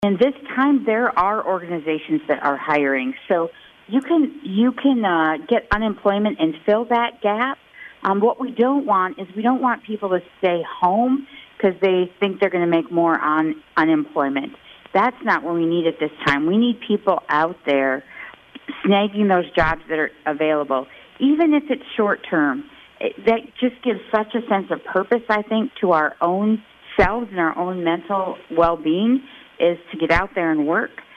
And this time, there are organizations that are hiring, so you can get unemployment and fill that gap. What we don't want is we don't want people to stay home because they think they're going to make more on unemployment. That's not what we need at this time. We need people out there snagging those jobs that are available, even if it's short term. That just gives such a sense of purpose, I think, to our own selves and our own mental well-being, is to get out there and work.